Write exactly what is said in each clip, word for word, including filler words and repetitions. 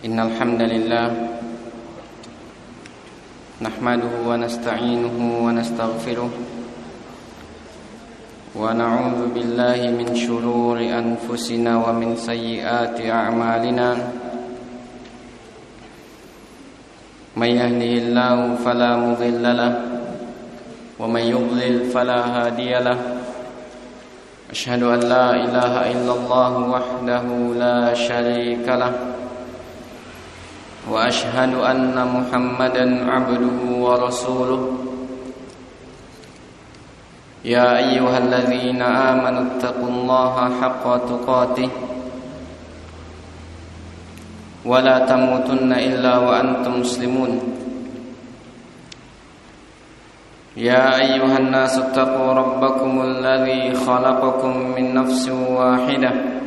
Innal hamdalillah nahmaduhu wa nasta'inuhu wa nastaghfiruh wa na'udzu billahi min shururi anfusina wa min sayyiati a'malina. May yahdihillahu fala mudilla lahu wa may yudlil fala hadiya lahu. Asyhadu an la ilaha illallah wahdahu la syarika lahu wa ashhadu anna Muhammadan abduhu wa rasuluh. Ya ayyuhalladzina amanu taqullaha haqqa tuqatih wa la tamutunna illa wa antum muslimun. Ya ayyuhan nasu taqu rabbakumul ladzi khalaqakum min nafsin wahidah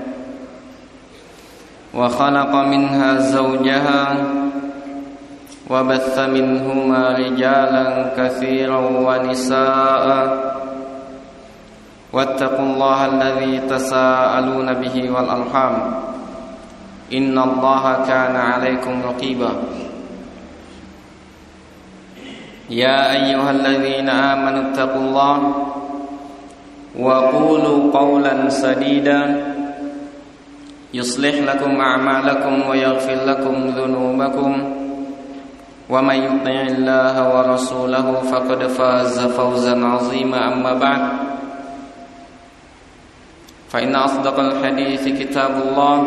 wa khalaqa minha zawjaha wa batha minhuma rijalan katsiran wa nisaa'a wattaqullaha alladzi tasaaluna bihi wal arham innallaha kana 'alaikum raqiba. Ya ayyuhalladzina amanu taqullaha wa qulu qawlan sadida yuslih lakum a'malakum wa yaghfir lakum dhunubakum wa may yuti'illaha wa rasulahu faqad faza fawzan 'azima. Amma ba'd, fa inna asdaqal hadithi kitabullah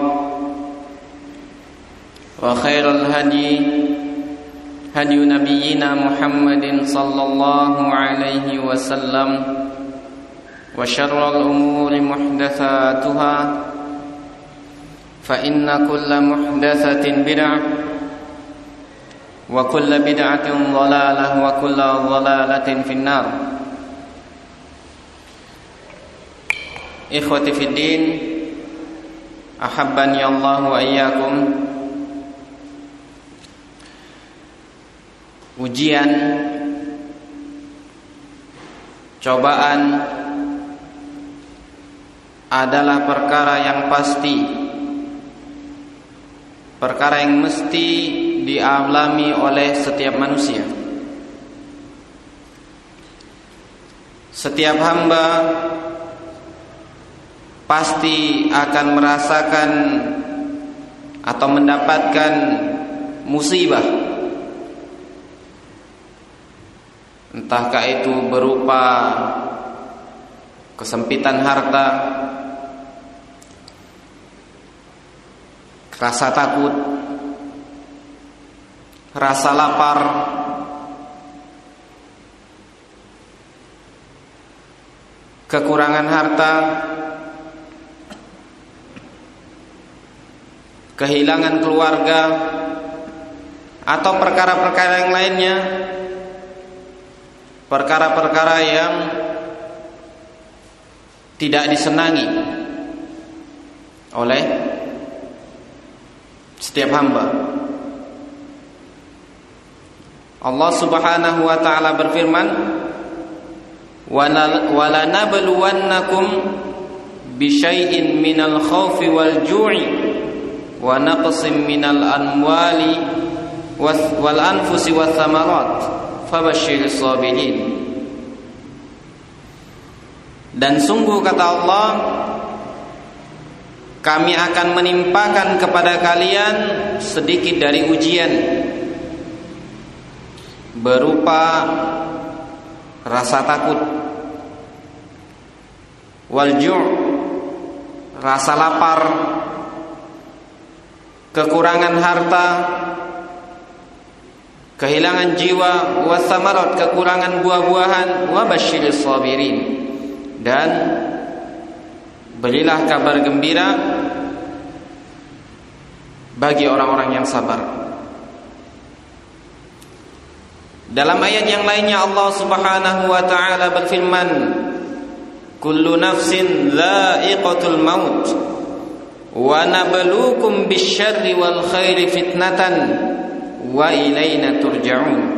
wa khairal hadi hadi nabiyyina Muhammadin sallallahu alaihi wasallam wa syarrul umuri muhdatsatuha fa inna kulla muhdatsatin bid'ah wa kulla bid'atin dhalalah wa kulla dhalalatin finnar. Ikhwati fid din, ahabbani Allah wa iyyakum. Ujian, cobaan adalah perkara yang pasti, perkara yang mesti dialami oleh setiap manusia. Setiap hamba pasti akan merasakan atau mendapatkan musibah, entahkah itu berupa kesempitan harta, rasa takut, rasa lapar, kekurangan harta, kehilangan keluarga, atau perkara-perkara yang lainnya, perkara-perkara yang tidak disenangi oleh setiap hamba. Allah Subhanahu wa taala berfirman, "Wala nabluwannakum bisyai'in minal khaufi wal ju'i wa naqsim minal amwali wal anfusi wath thamarat fabashshiris sabirin." Dan sungguh kata Allah, kami akan menimpakan kepada kalian sedikit dari ujian berupa rasa takut, walju', rasa lapar, kekurangan harta, kehilangan jiwa, wasamarat, kekurangan buah-buahan, wa basyiris sabirin. Dan berilah kabar gembira bagi orang-orang yang sabar. Dalam ayat yang lainnya Allah Subhanahu wa taala berfirman, kullu nafsin dha'iqatul maut wa nabluukum bisyarri wal khairi fitnatan wa ilaina turja'un.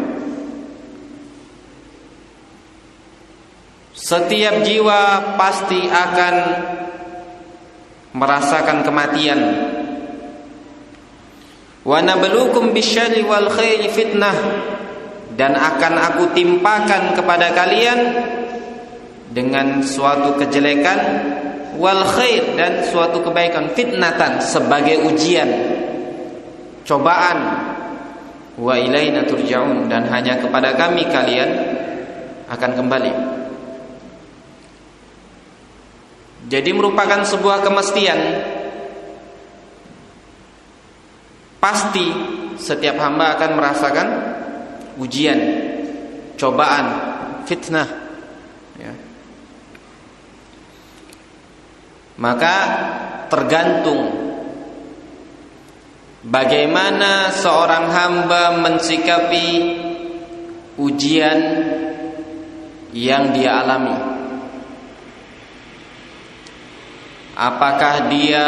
Setiap jiwa pasti akan merasakan kematian. Wa nabluukum bisyarri wal khairi fitnah, dan akan aku timpakan kepada kalian dengan suatu kejelekan, wal khair, dan suatu kebaikan, fitnatan, sebagai ujian, cobaan. Wa ilaina turja'un, dan hanya kepada kami kalian akan kembali. Jadi merupakan sebuah kemestian, pasti setiap hamba akan merasakan ujian, cobaan, fitnah, ya. Maka tergantung bagaimana seorang hamba mensikapi ujian yang dia alami. Apakah dia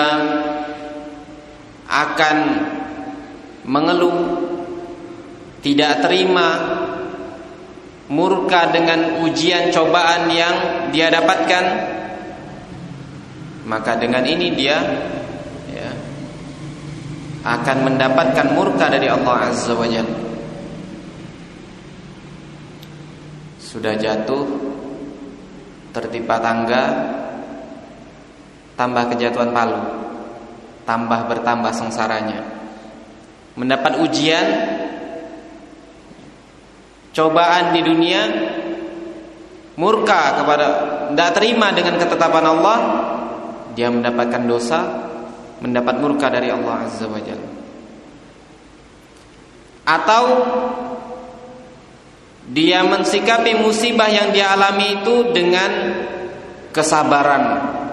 akan mengeluh, tidak terima, murka dengan ujian cobaan yang dia dapatkan? Maka dengan ini dia ya, akan mendapatkan murka dari Allah Azza wa Jalla. Sudah jatuh, tertimpa tangga, tambah kejatuhan palu, tambah bertambah sengsaranya. Mendapat ujian, cobaan di dunia, murka kepada, tidak terima dengan ketetapan Allah, dia mendapatkan dosa, mendapat murka dari Allah Azza wa Jalla. Atau dia mensikapi musibah yang dia alami itu dengan kesabaran,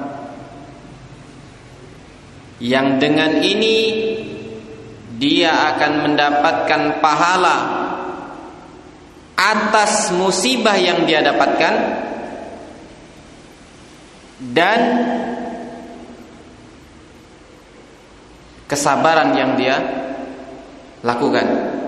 yang dengan ini dia akan mendapatkan pahala atas musibah yang dia dapatkan dan kesabaran yang dia lakukan.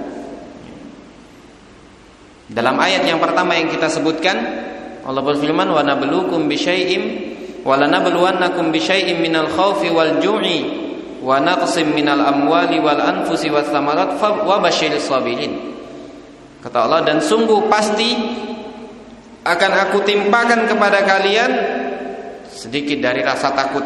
Dalam ayat yang pertama yang kita sebutkan, Allah berfirman, wa nabluukum bisyai'im wa lanabluwannakum bisyai'im minal khaufi wal ju'i wa naqsim minal amwali wal anfusi was thamarat wa basyiris sabirin. Kata Allah, dan sungguh pasti akan aku timpakan kepada kalian sedikit dari rasa takut,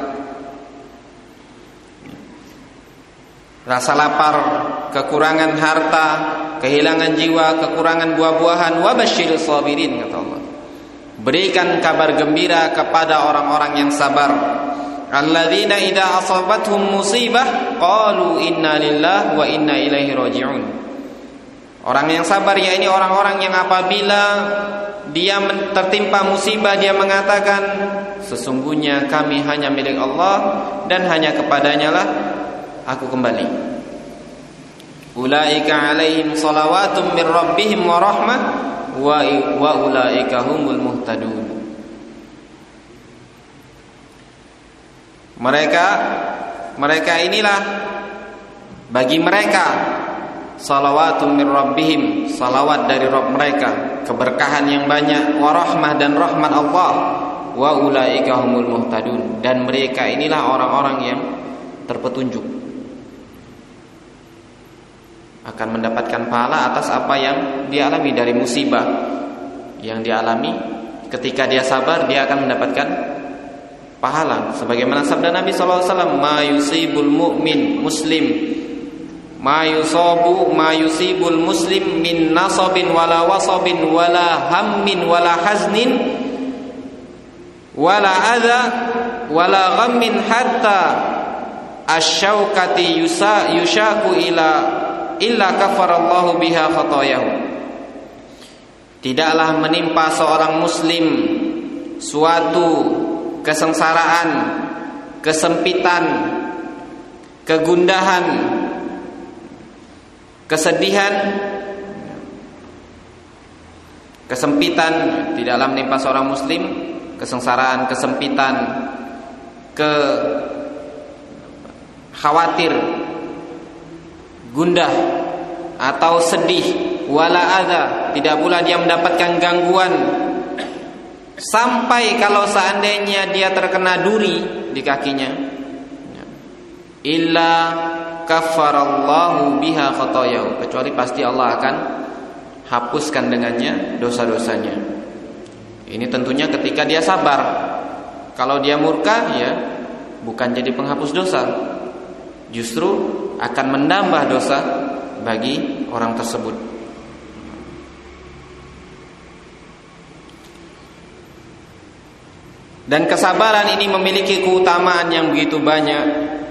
rasa lapar, kekurangan harta, kehilangan jiwa, kekurangan buah-buahan. Wa basyiris sabirin, kata Allah, berikan kabar gembira kepada orang-orang yang sabar. Alladzina idza asabathum musibah qalu inna lillahi wa inna ilaihi raji'un. Orang yang sabar, yakni orang-orang yang apabila dia tertimpa musibah dia mengatakan, sesungguhnya kami hanya milik Allah dan hanya kepadanya lah aku kembali. Ulaika alaihim salawatum mir rabbihim wa rahmah wa wa ulaika humul muhtadun. Mereka mereka inilah bagi mereka salawatun min rabbihim, salawat dari Rabb mereka, keberkahan yang banyak, wa rahmah, dan rahmat Allah, wa ulaika humul muhtadun, dan mereka inilah orang-orang yang terpetunjuk, akan mendapatkan pahala atas apa yang dialami dari musibah yang dialami. Ketika dia sabar, dia akan mendapatkan pahala, sebagaimana sabda Nabi sallallahu alaihi wasallam, ma yusibul mu'min muslim ma yusabu ma yusibul muslim min nasabin wala wasabin wala hammin wala haznin wala adha wala ghammin hatta asyaukati yusa yushaku ila illa kafarallahu biha khatayahu. Tidaklah menimpa seorang muslim suatu kesengsaraan, kesempitan, kegundahan, kesedihan, kesempitan, tidaklah menimpa seorang muslim kesengsaraan, kesempitan, ke khawatir, gundah atau sedih, wala adza, tidak pula dia mendapatkan gangguan, sampai kalau seandainya dia terkena duri di kakinya, illa kaffarallahu biha khotoyahu, kecuali pasti Allah akan hapuskan dengannya dosa-dosanya. Ini tentunya ketika dia sabar. Kalau dia murka, ya bukan jadi penghapus dosa, justru akan menambah dosa bagi orang tersebut. Dan kesabaran ini memiliki keutamaan yang begitu banyak.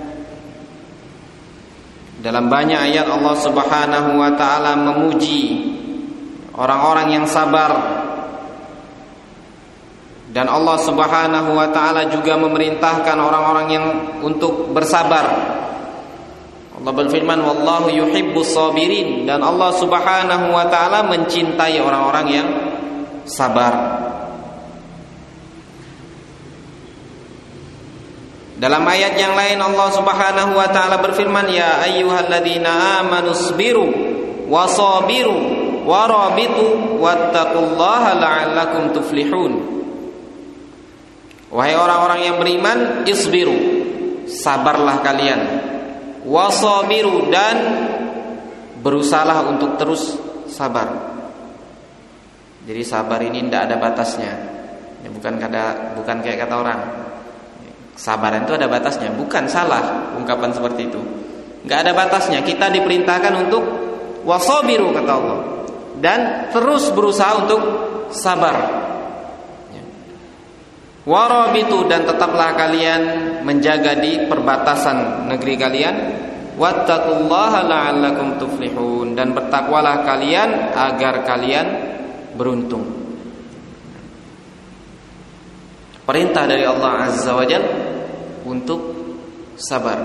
Dalam banyak ayat Allah Subhanahu wa taala memuji orang-orang yang sabar. Dan Allah Subhanahu wa taala juga memerintahkan orang-orang yang untuk bersabar. Allah berfirman, wallahu yuhibbus sabirin, dan Allah Subhanahu wa taala mencintai orang-orang yang sabar. Dalam ayat yang lain Allah Subhanahu wa taala berfirman, ya ayyuhalladzina amanu sabiru wasabiru warabitu wattaqullaha la'allakum tuflihun. Wahai orang-orang yang beriman, isbiru, sabarlah kalian, wasabiru, dan berusahalah untuk terus sabar. Jadi sabar ini tidak ada batasnya. Ya, bukan kata bukan kayak kata orang. Sabaran itu ada batasnya, bukan salah ungkapan seperti itu. Enggak ada batasnya. Kita diperintahkan untuk wasabiru kata Allah, dan terus berusaha untuk sabar. Warabitu, dan tetaplah kalian menjaga di perbatasan negeri kalian. Wattaqullaha la'allakum tuflihun, dan bertakwalah kalian agar kalian beruntung. Perintah dari Allah Azza wa Jalla untuk sabar.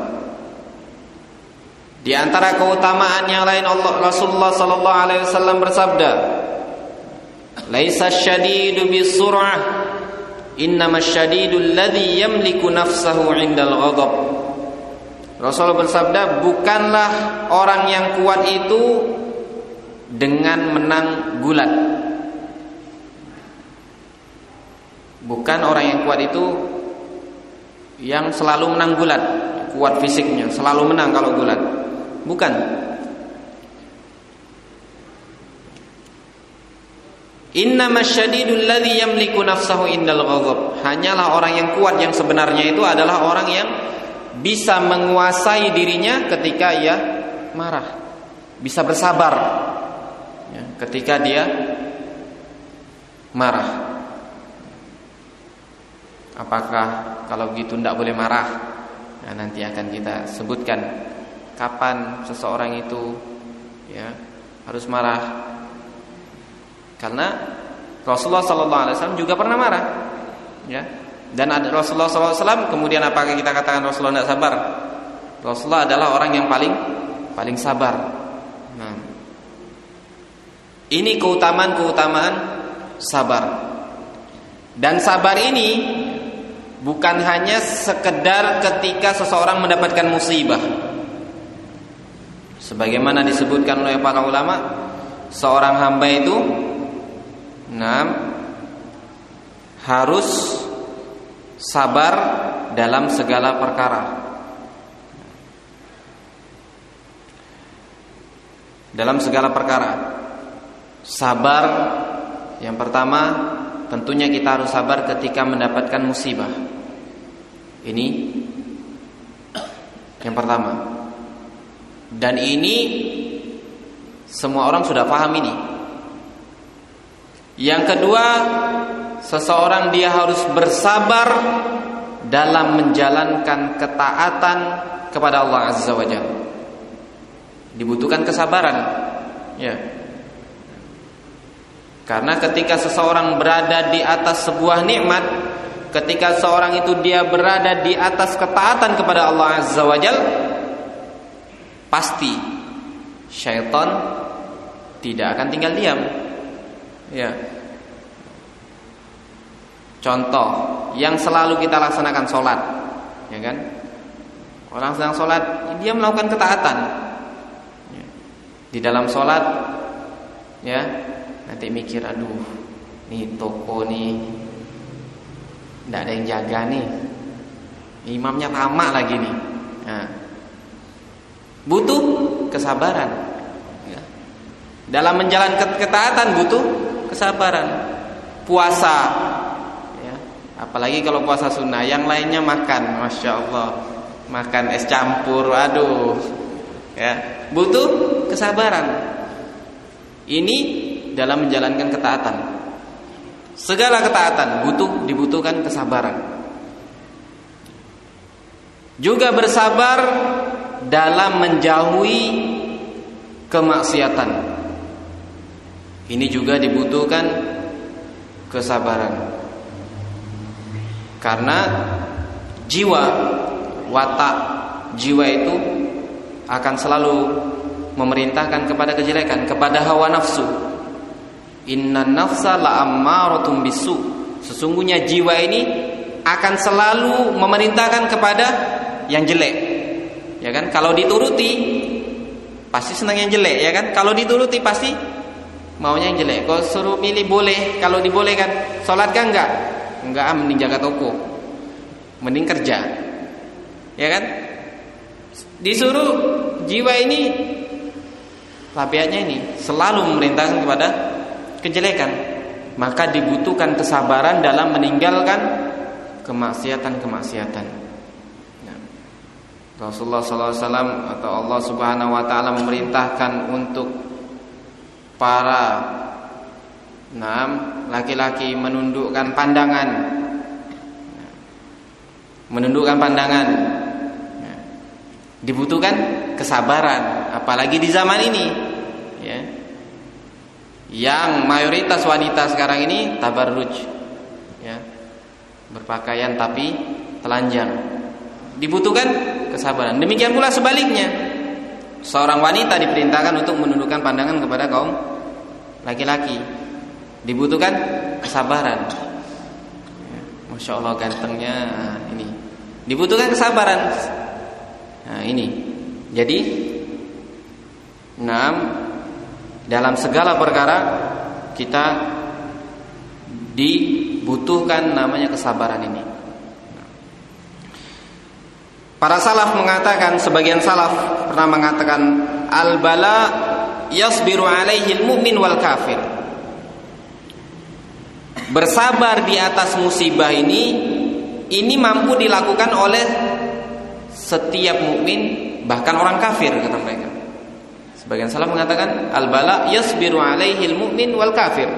Di antara keutamaan yang lain, Allah Rasulullah sallallahu alaihi wasallam bersabda, "Laisa syadidu bisur'ah, innamas syadidul ladzi yamliku nafsahu 'indal ghadab." Rasulullah bersabda, bukanlah orang yang kuat itu dengan menang gulat. Bukan orang yang kuat itu yang selalu menang gulat, kuat fisiknya, selalu menang kalau gulat. Bukan. Innamas syadidul ladzi yamliku nafsahu indal ghadab. Hanyalah orang yang kuat yang sebenarnya itu adalah orang yang bisa menguasai dirinya ketika ia marah, bisa bersabar ya, ketika dia marah. Apakah kalau begitu tidak boleh marah? Nah, nanti akan kita sebutkan kapan seseorang itu ya harus marah. Karena Rasulullah sallallahu alaihi wasallam juga pernah marah. Ya. Dan ada Rasulullah sallallahu alaihi wasallam, kemudian apakah kita katakan Rasulullah tidak sabar? Rasulullah adalah orang yang paling paling sabar. Nah, ini keutamaan-keutamaan sabar. Dan sabar ini bukan hanya sekedar ketika seseorang mendapatkan musibah. Sebagaimana disebutkan oleh para ulama, seorang hamba itu nah, harus sabar dalam segala perkara. Dalam segala perkara. Sabar yang pertama, tentunya kita harus sabar ketika mendapatkan musibah. Ini yang pertama. Dan ini semua orang sudah paham ini. Yang kedua, seseorang dia harus bersabar dalam menjalankan ketaatan kepada Allah Azza wa Jalla. Dibutuhkan kesabaran. Ya. Karena ketika seseorang berada di atas sebuah nikmat, ketika seorang itu dia berada di atas ketaatan kepada Allah Azza wa Jalla, pasti syaitan tidak akan tinggal diam. Ya. Contoh yang selalu kita laksanakan, sholat, ya kan? Orang sedang sholat, dia melakukan ketaatan. Ya. Di dalam sholat, ya, nanti mikir, aduh, nih toko nih, tidak ada yang jaga nih, imamnya tamak lagi nih. Nah, butuh kesabaran. Ya. Dalam menjalankan ketaatan butuh kesabaran. Puasa, ya. Apalagi kalau puasa sunnah, yang lainnya makan, masya Allah, makan es campur, aduh, ya, butuh kesabaran. Ini dalam menjalankan ketaatan. Segala ketaatan butuh dibutuhkan kesabaran. Juga bersabar dalam menjauhi kemaksiatan. Ini juga dibutuhkan kesabaran. Karena jiwa, watak jiwa itu akan selalu memerintahkan kepada kejelekan, kepada hawa nafsu. Inna nafsa la'ammaratun bisu. Sesungguhnya jiwa ini akan selalu memerintahkan kepada yang jelek, ya kan? Kalau dituruti pasti senang yang jelek, ya kan? Kalau dituruti pasti maunya yang jelek. Kalau suruh milih boleh, kalau dibolehkan sholat kan enggak? Enggak, mending jaga toko, mending kerja, ya kan? Disuruh jiwa ini, tabiatnya ini selalu memerintahkan kepada kejelekan, maka dibutuhkan kesabaran dalam meninggalkan kemaksiatan-kemaksiatan. Rasulullah sallallahu alaihi wasallam atau Allah Subhanahu wa taala memerintahkan untuk para enam laki-laki menundukkan pandangan. Menundukkan pandangan. Dibutuhkan kesabaran, apalagi di zaman ini, ya. Yang mayoritas wanita sekarang ini tabarruj, ya. Berpakaian tapi telanjang. Dibutuhkan kesabaran. Demikian pula sebaliknya, seorang wanita diperintahkan untuk menundukkan pandangan kepada kaum laki-laki. Dibutuhkan kesabaran. Masya Allah gantengnya ini. Dibutuhkan kesabaran. Nah ini. Jadi enam, dalam segala perkara kita dibutuhkan namanya kesabaran ini. Para salaf mengatakan, sebagian salaf pernah mengatakan, al-bala yasbiru alaihi al-mu'min wal kafir. Bersabar di atas musibah ini, ini mampu dilakukan oleh setiap mukmin, bahkan orang kafir, kata mereka. Sebagian salaf mengatakan, al-bala yasbiru alaihi al-mu'min wal kafir.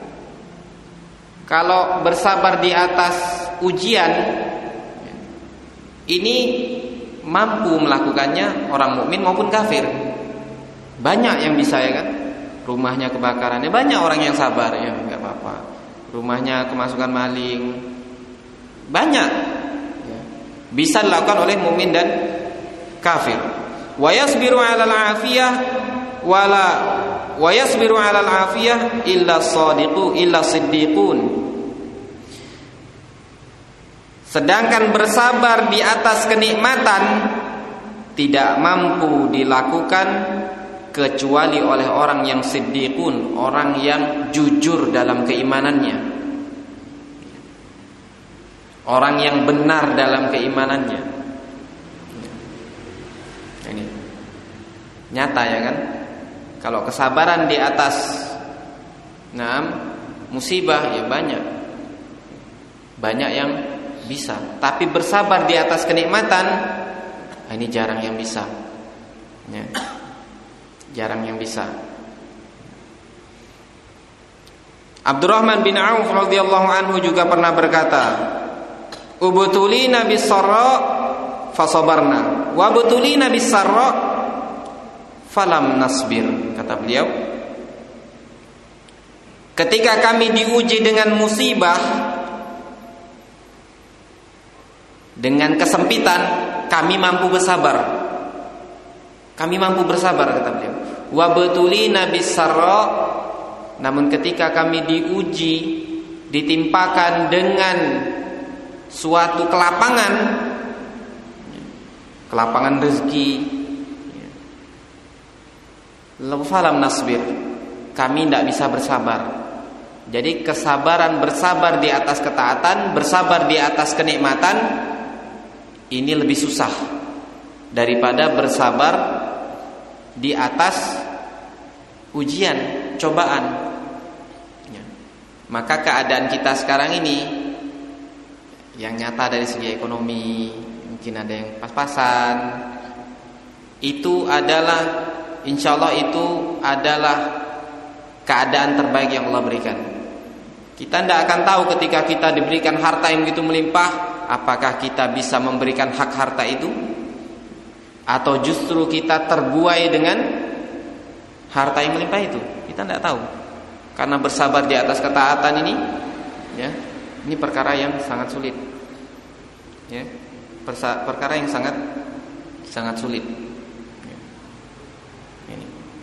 Kalau bersabar di atas ujian, ini mampu melakukannya orang mukmin maupun kafir. Banyak yang bisa, ya kan? Rumahnya kebakaran, ya banyak orang yang sabar, ya nggak apa-apa. Rumahnya kemasukan maling, banyak, ya. Bisa dilakukan oleh mukmin dan kafir. Wa yasbiru 'alal 'afiyah wala wa yasbiru 'alal 'afiyah illa shadiqu illa siddiqun. Sedangkan bersabar di atas kenikmatan tidak mampu dilakukan kecuali oleh orang yang siddiqun, orang yang jujur dalam keimanannya, orang yang benar dalam keimanannya. Ini nyata, ya kan? Kalau kesabaran di atas nah, musibah, ya banyak, banyak yang bisa, tapi bersabar di atas kenikmatan, ini jarang yang bisa, ya. Jarang yang bisa. Abdurrahman bin Auf radhiyallahu anhu juga pernah berkata, ubtulina bis-sarra fasabarna wa ubtulina bis-sarra falam nasbir. Kata beliau, ketika kami diuji dengan musibah, dengan kesempitan, kami mampu bersabar. Kami mampu bersabar, kata beliau. Wa batulina bis-sarra, namun ketika kami diuji, ditimpakan dengan suatu kelapangan, kelapangan rezeki, falam nasbir, kami tidak bisa bersabar. Jadi kesabaran bersabar di atas ketaatan, bersabar di atas kenikmatan, ini lebih susah daripada bersabar di atas ujian, cobaan. Ya. Maka keadaan kita sekarang ini yang nyata dari segi ekonomi, mungkin ada yang pas-pasan, itu adalah insya Allah itu adalah keadaan terbaik yang Allah berikan. Kita tidak akan tahu ketika kita diberikan harta yang begitu melimpah, apakah kita bisa memberikan hak harta itu, atau justru kita terbuai dengan harta yang melimpah itu. Kita tidak tahu. Karena bersabar di atas ketaatan ini, ya, ini perkara yang sangat sulit. Ya, persa- perkara yang sangat sangat sulit. Ya. Ini.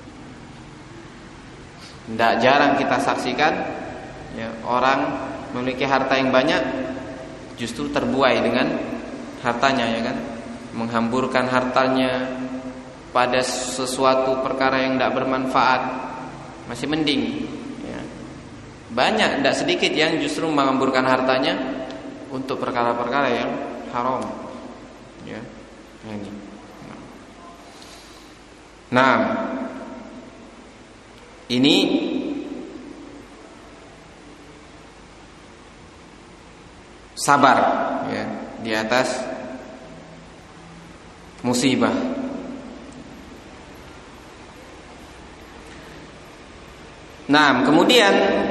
Tidak jarang kita saksikan, ya, orang memiliki harta yang banyak justru terbuai dengan hartanya, ya kan, menghamburkan hartanya pada sesuatu perkara yang tidak bermanfaat, masih mending, ya. Banyak, tidak sedikit yang justru menghamburkan hartanya untuk perkara-perkara yang haram, ya. Ini. Nah, ini sabar, ya, di atas musibah. Nah, kemudian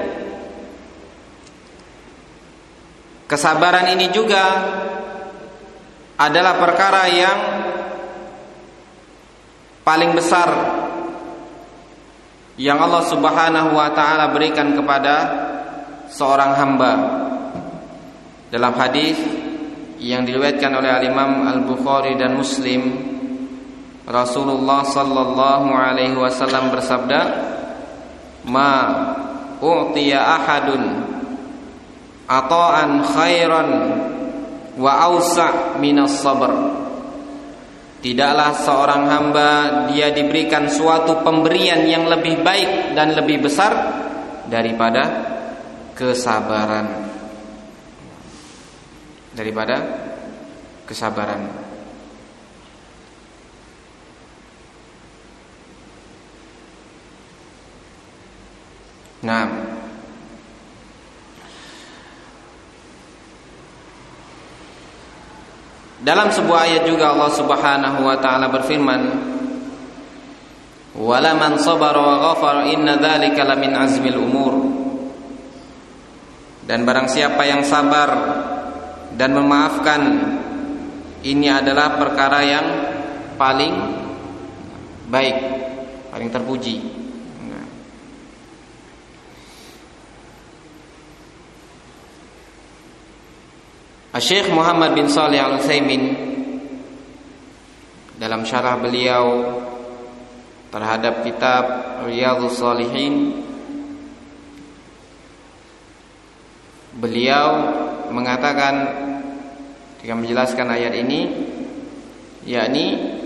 kesabaran ini juga adalah perkara yang paling besar yang Allah Subhanahu wa taala berikan kepada seorang hamba. Dalam hadis yang diriwayatkan oleh Al-Imam Al-Bukhari dan Muslim, Rasulullah sallallahu alaihi wasallam bersabda, "Ma u'tiya ahadun ata'an khairan wa awsa' minas sabr." Tidaklah seorang hamba dia diberikan suatu pemberian yang lebih baik dan lebih besar daripada kesabaran. Daripada kesabaran. Nah, dalam sebuah ayat juga Allah Subhanahu wa taala berfirman, "Wala man sabara wa ghafara inna dzalika lamin azmil umur." Dan barang siapa yang sabar dan memaafkan, ini adalah perkara yang paling baik, paling terpuji. Nah. Syekh Muhammad bin Shalih Al-Utsaimin dalam syarah beliau terhadap kitab Riyadhus Shalihin, beliau mengatakan ketika menjelaskan ayat ini, yakni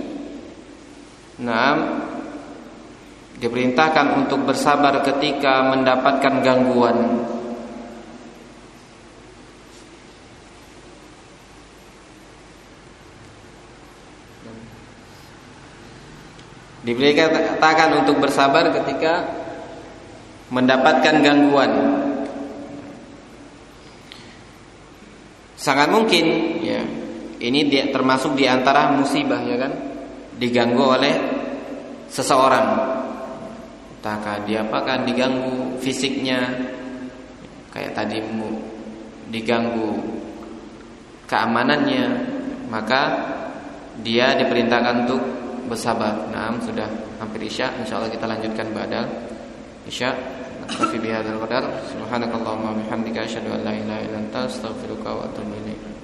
Naam diperintahkan untuk bersabar ketika mendapatkan gangguan. Diperintahkan untuk bersabar ketika mendapatkan gangguan. Sangat mungkin, ya, ini dia, termasuk di antara musibah, ya kan, diganggu oleh seseorang. Entahkah dia apakan diganggu fisiknya, kayak tadi diganggu keamanannya, maka dia diperintahkan untuk bersabar. Nah, sudah hampir Isya, insyaallah kita lanjutkan ba'da Isya. Naktafi bihadzal qadar. Subhanakallahumma wa bihamdika asyhadu an la ilaha illa anta astaghfiruka wa atubu ilaik.